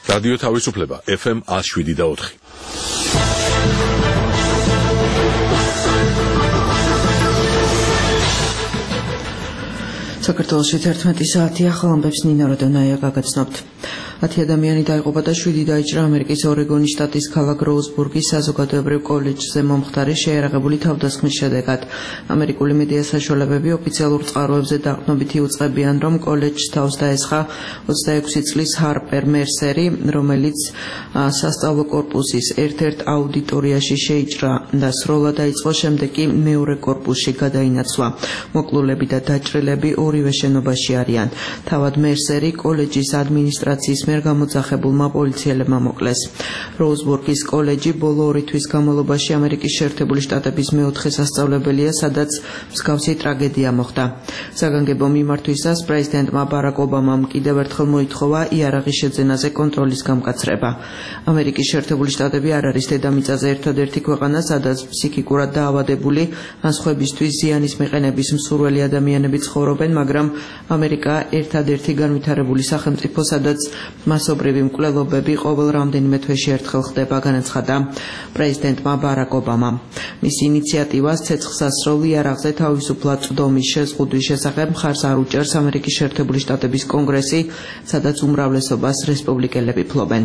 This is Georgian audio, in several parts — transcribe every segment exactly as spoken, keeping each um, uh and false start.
რადიო თავისუფლება ეფ ემ one oh seven და four. საქართველოში თერთმეტი საათი ახალ ამბებს ნინა როდონაია გაგაცნობთ. ათი ადამიანი დაიღუპა და შვიდი დაიჭრა ამერიკის ორეგონის შტატის ქალაქ როუზბურგის საზოგადოებრივ კოლეჯზე მომხდარი შეიარაღებული თავდასხმის შედეგად. ამერიკული მედია საშუალებები ოფიციალურ წყაროებზე დაყრდნობითი უწყებიან, რომ კოლეჯს თავს დაესხა ოცდაექვსი წლის ჰარპერ მერსერი, რომელიც სასწავლო კორპუსის ერთ-ერთ აუდიტორიაში შეიჭრა და სროლა დაიწყო, შემდეგ კი მეორე კორპუსში გადაინაცვლა. მოკლულები და დაჭრილები ორივე შენობაში არიან. თავად მერსერი კოლეჯის ადმინისტრაციის მიერ გამოძახებულმა პოლიციელებმა მოკლეს. როუზბურგის კოლეჯი ბოლო ორი თვის განმავლობაში ამერიკის შეერთებული შტატების მეოთხე სასწავლებელია, სადაც მსგავსი ტრაგედია მოხდა. საგანგებო მიმართვისას პრეზიდენტმა ბარაკ ობამამ კიდევ ერთხელ მოითხოვა იარაღის შეძენაზე კონტროლის გამკაცრება. ამერიკის შეერთებული შტატები არ არის დედამიწაზე ერთადერთი ქვეყანა, სადაც ფსიქიკურად დაავადებული ან სხვებისთვის ზიანის მიყენების მსურველი ადამიანები ცხოვრობენ, მაგრამ ამერიკა ერთადერთი განვითარებული სახელმწიფო, სადაც მასობრივი მკვლელობები ყოველ რამდენიმე თვეში ერთხელ ხდება, განაცხადა პრეზიდენტმა ბარაკ ობამამ. მისი ინიციატივას ცეცხლსასროლ იარაღზე თავისუფლად წვდომის შეზღუდვის შესახებ მხარს არ უჭერს ამერიკის შეერთებული შტატების კონგრესი, სადაც უმრავლესობას რესპუბლიკელები ფლობენ.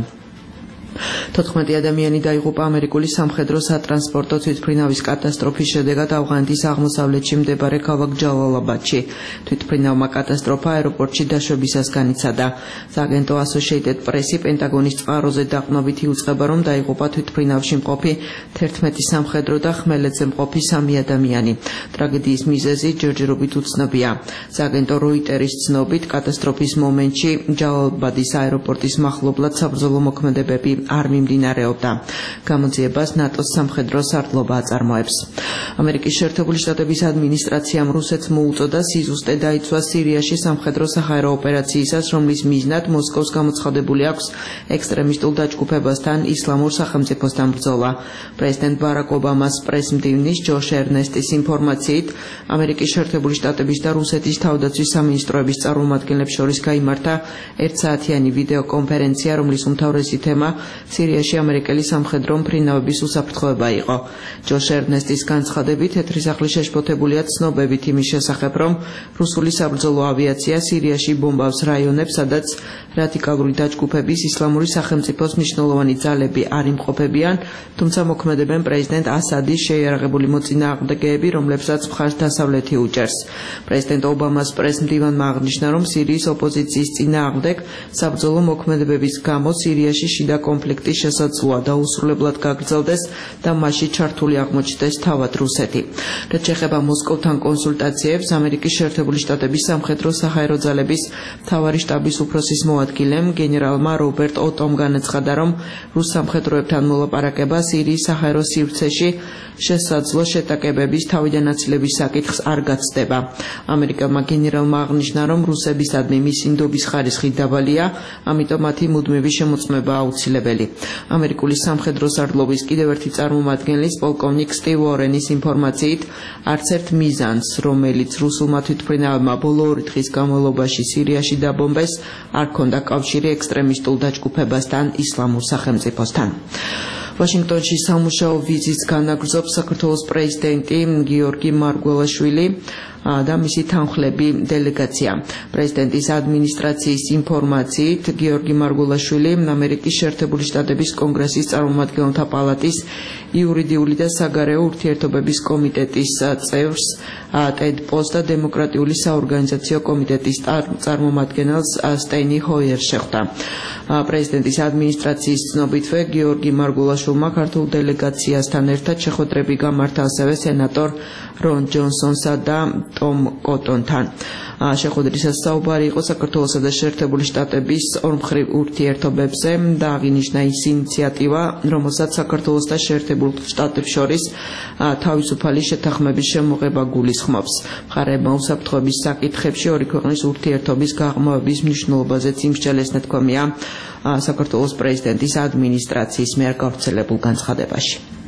თოთხმეტი ადამიანი დაიღუპა ამერიკული სამხედრო სატრანსპორტო თვითმფრინავის კატასტროფის შედეგად ავღანეთის აღმოსავლეთში მდებარე ქალაქ ჯალალაბადში. თვითმფრინავმა კატასტროფა აეროპორტში დაშვებისას განიცადა. სააგენტო Associated Press-ი პენტაგონის წყაროზე დაყრდნობითი უწყება, რომ დაიღუპა თვითმფრინავში მყოფი თერთმეტი სამხედრო და ხმელეთზე მყოფი სამი ადამიანი. ტრაგედიის მიზეზი ჯერჯერობით უცნობია. სააგენტო როიტერის ცნობით, კატასტროფის მომენტში ჯალალაბადის აეროპორტის მახლობლად საბრძოლო მოქმედებები არ მიმდინარეობდა. გამოძიებას ნატოს სამხედრო სარდლობა აწარმოებს. ამერიკის შეერთებული შტატების ადმინისტრაციამ რუსეთს მოუწოდა სიზუსტე დაიცვა სირიაში სამხედრო საჰაერო ოპერაციისას, რომლის მიზნად მოსკოვს გამოცხადებული აქვს ექსტრემისტულ დაჯგუფებასთან ისლამურ სახელმწიფოსთან ბრძოლა. პრეზიდენტ ბარაკ ობამას პრესმდივნის ჯოშ ერნესტის ინფორმაციით, ამერიკის შეერთებული შტატების და რუსეთის თავდაცვის სამინისტროების წარმომადგენლებს შორის გაიმართა ერთსაათიანი ვიდეო კონფერენცია, რომლის უმთავრესი თემა სირიაში ამერიკელი სამხედრო მფრინავების უსაფრთხოება იყო. ჯოშ ერნესტის განცხადებით, თეთრისახლი შეშფოთებულია ცნობებით იმის შესახებ, რომ რუსული საბრძოლო ავიაცია სირიაში ბომბავს რაიონებს, სადაც რადიკალური დაჯგუფების ისლამური სახელმწიფოს მნიშვნელოვანი ძალები არ იმყოფებიან, თუმცა მოქმედებენ პრეზიდენტ ასადის შეიარაღებული მოწინააღმდეგეები, რომლებსაც მხარს დასავლეთი უჭერს. პრეზიდენტ ობამას პრესმდივანმა აღნიშნა, რომ სირიის ოპოზიციის წინააღმდეგ საბრძოლო მოქმედებების გამო სირიაში შიდა კონფლიქტი შესაძლოა დაუსრულებლად გაგრძელდეს და მასში ჩართული აღმოჩნდეს თავად რუსეთი. რაც შეეხება მოსკოვთან კონსულტაციებს, ამერიკის შეერთებული შტატების სამხედრო საჰაერო ძალების მთავარი შტაბის უფროსის მოადგილემ გენერალმა რობერტ ოტომ განაცხადა, რომ რუს სამხედროებთან მოლაპარაკება სირიის საჰაერო სივრცეში შესაძლო შეტაკებების თავიდან აცილების საკითხს არ გაცდება. ამერიკელმა გენერალმა აღნიშნა, რომ რუსებისადმი მისი ნდობის ხარისხი დაბალია, ამიტომ მათი მუდმივი შემოწმება აუცილებელი. ამერიკული სამხედრო სარდლობის კიდევ ერთი წარმომადგენლის პოლკოვნიკ სტივ უორენის ინფორმაციით, არც ერთ მიზანს, რომელიც რუსულმა თვითმფრინავებმა ბოლო ორი დღის განმავლობაში სირიაში დაბომბეს, არ ჰქონდა კავშირი ექსტრემისტულ დაჯგუფებასთან, ისლამურ სახელმწიფოსთან. ვაშინგტონში სამუშაო ვიზიტს განაგრძობს საქართველოს პრეზიდენტი გიორგი მარგველაშვილი და მისი თანხლები დელეგაცია. პრეზიდენტის ადმინისტრაციის ინფორმაციით, გიორგი მარგველაშვილი ამერიკის შეერთებული შტატების კონგრესის წარმომადგენელთა პალატის იურიდიული და საგარეო ურთიერთობების კომიტეტის წევრს, ტედ პოს და დემოკრატიული საორგანიზაციო კომიტეტის წარმომადგენელს სტენი ჰოიერს შეხვდა. პრეზიდენტის ადმინისტრაციის ცნობითვე გიორგი მარგველაშვილმა ქართულ დელეგაციასთან ერთად შეხვედრები გამართა ასევე სენატორ რონ ჯონსონსა და ტომ კოტონთან. შეხვედრისას საუბარი იყო საქართველოსა და შეერთებული შტატების ორმხრივ ურთიერთობებზე და აღინიშნა ის ინიციატივა, რომელსაც საქართველოს და შეერთებულ შტატებს შორის თავისუფალი შეთანხმების შემოღება გულისხმობს. მხარეებმა უსაფრთხოების საკითხებში ორი ქვეყნის ურთიერთობის გაღრმავების მნიშვნელობაზეც იმსჯელეს ნათქვამია საქართველოს პრეზიდენტის ადმინისტრაციის მიერ გავრცელებულ განცხადებაში.